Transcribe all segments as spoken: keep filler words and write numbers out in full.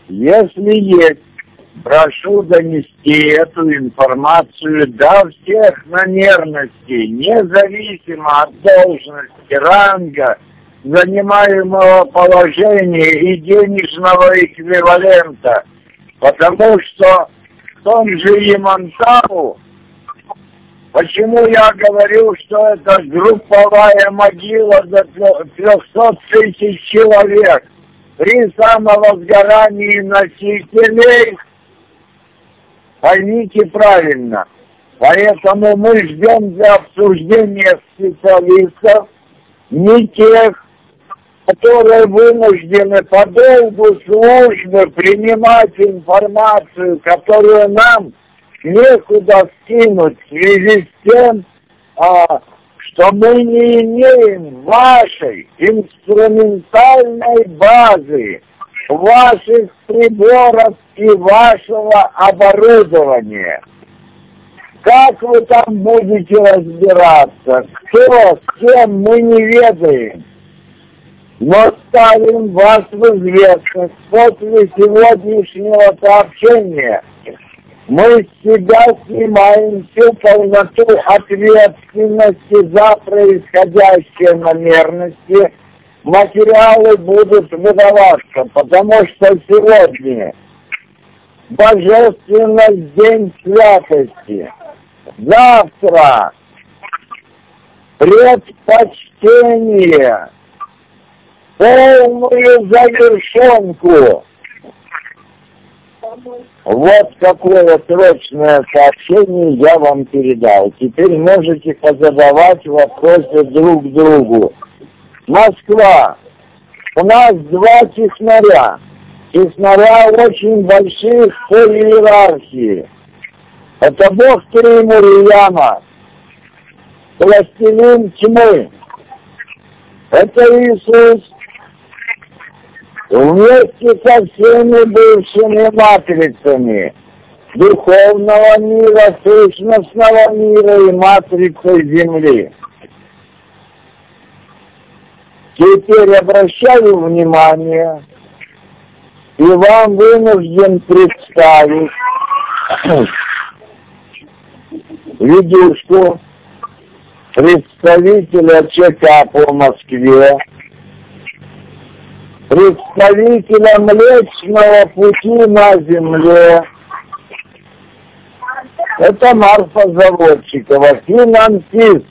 Если есть, прошу донести эту информацию до всех на нервности, независимо от должности, ранга, занимаемого положения и денежного эквивалента, потому что в том же Ямантау, почему я говорю, что это групповая могила до трехсот тысяч человек, при самовозгорании носителей, поймите правильно, поэтому мы ждем для обсуждения специалистов не тех, которые вынуждены по долгу службы принимать информацию, которую нам некуда скинуть в связи с тем, а, что мы не имеем вашей инструментальной базы, ваших приборов и вашего оборудования. Как вы там будете разбираться? Кто, с кем, мы не ведаем. Но ставим вас в известность после сегодняшнего сообщения. Мы с себя снимаем всю полноту ответственности за происходящее на нервности. Материалы будут выдаваться, потому что сегодня божественность, день святости. Завтра предпочтение, полную завершенку. Вот какое срочное сообщение я вам передал. Теперь можете позадавать вопросы друг другу. Москва. У нас два технаря. Технаря очень больших по иерархии. Это бог Тримурияма, властелин тьмы. Это Иисус. Вместе со всеми бывшими матрицами духовного мира, сущностного мира и матрицей Земли. Теперь обращаю внимание и вам вынужден представить видюшку представителя ЧК по Москве, представителя Млечного Пути на Земле. Это Марфа Заводчикова, финансист.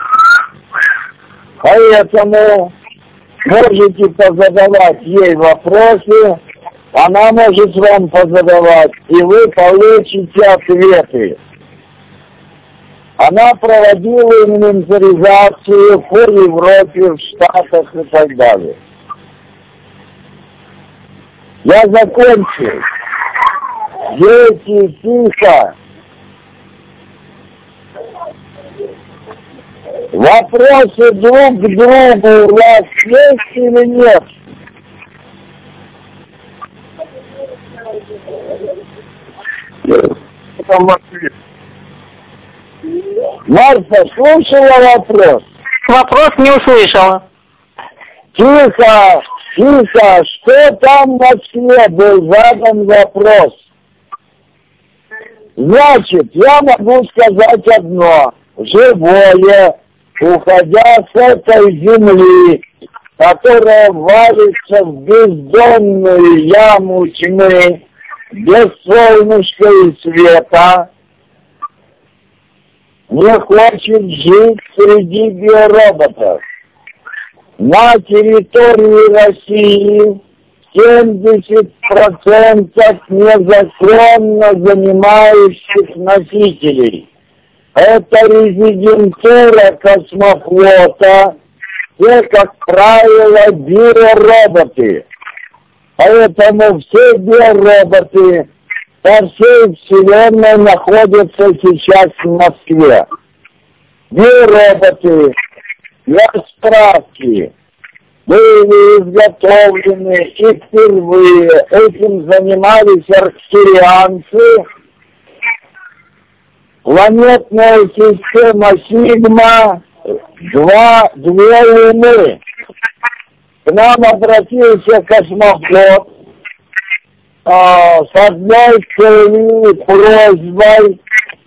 Поэтому можете позадавать ей вопросы, она может вам позадавать, и вы получите ответы. Она проводила инвентаризацию по Европе, в Штатах и так далее. Я закончил. Дети, тихо. Вопросы друг к другу у вас есть или нет? Это Москве. Марфа, слушала вопрос? Вопрос не услышала. Тихо, тихо, что там в Москве был задан вопрос? Значит, я могу сказать одно. Живое, уходя с этой земли, которая валится в бездонную яму тьмы, без солнышка и света, не хочет жить среди биороботов. На территории России семьдесят процентов незаконно занимающих носителей. Это резидентура космофлота, все, как правило, биороботы. Поэтому все биороботы по всей Вселенной находятся сейчас в Москве. Биороботы, для справки, были изготовлены и впервые этим занимались арктурианцы. Планетная система Сигма, два, две Луны. К нам обратился космофлот а, с одной целью просьбой,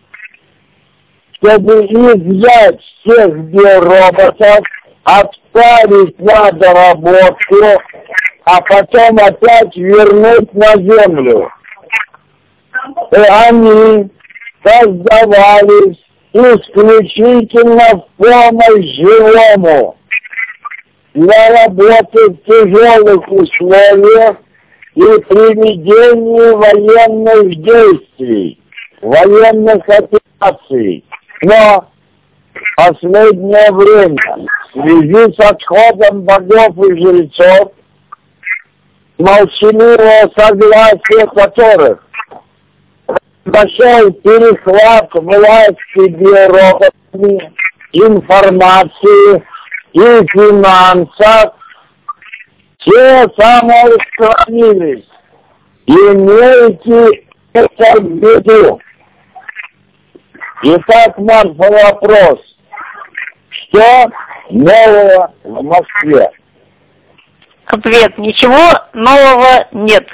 чтобы изъять всех биороботов, отправить на доработку, а потом опять вернуть на Землю. И они создавались исключительно в помощь живому для работы в тяжелых условиях и при ведении военных действий, военных операций. Но в последнее время в связи с отходом богов и жрецов, молчаливое согласие которых пошел перехват власти биороботами, информации и финансов, все самоустранились. Имейте это в виду. Итак, Марфа, вопрос. Что нового в Москве? Ответ. Ничего нового нет.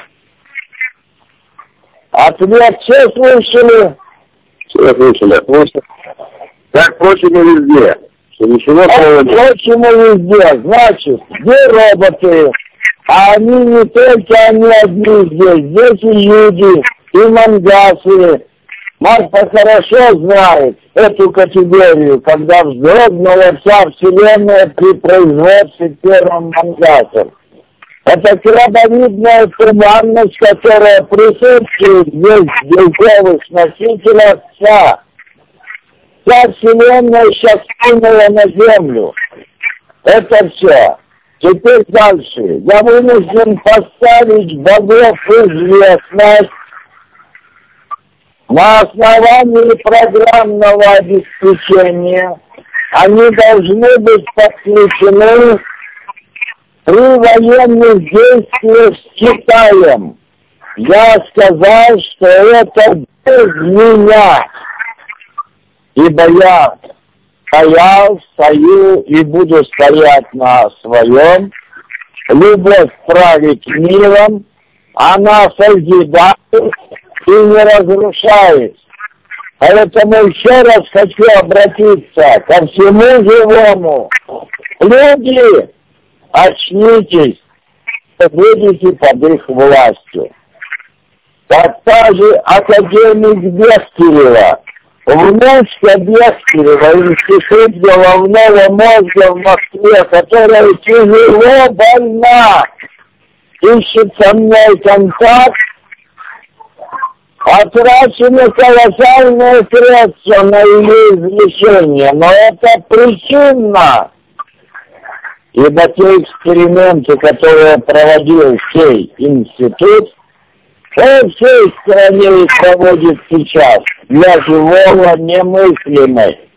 Ответ все слышали? Все слышали. Просто как впрочем и везде. Что ничего нового нет. Впрочем и везде. Значит, где роботы? А они не только они одни здесь. Здесь и люди, и мангасы. Марфа хорошо знает эту категорию, когда вздрогнула вся Вселенная при производстве первым мангасом. Это крабовидная туманность, которая присутствует здесь в белковых носителях, вся. Вся Вселенная сейчас кинула на Землю. Это все. Теперь дальше. Я вынужден поставить богов в известность. На основании программного обеспечения они должны быть подключены при военных действиях с Китаем. Я сказал, что это без меня, ибо я стоял, стою и буду стоять на своем. Любовь правит миром, она созидает и не разрушает. Поэтому еще раз хочу обратиться ко всему живому. Люди, очнитесь, будете под их властью. Так та же академик Бехтерева, внучка Бехтерева, институт головного мозга в Москве, которая тяжело больна, ищет со мной контакт, потрачены колоссальные средства на ее излечение, но это причинно, ибо те эксперименты, которые проводил сей институт, по всей стране их проводит сейчас для живого немыслимой.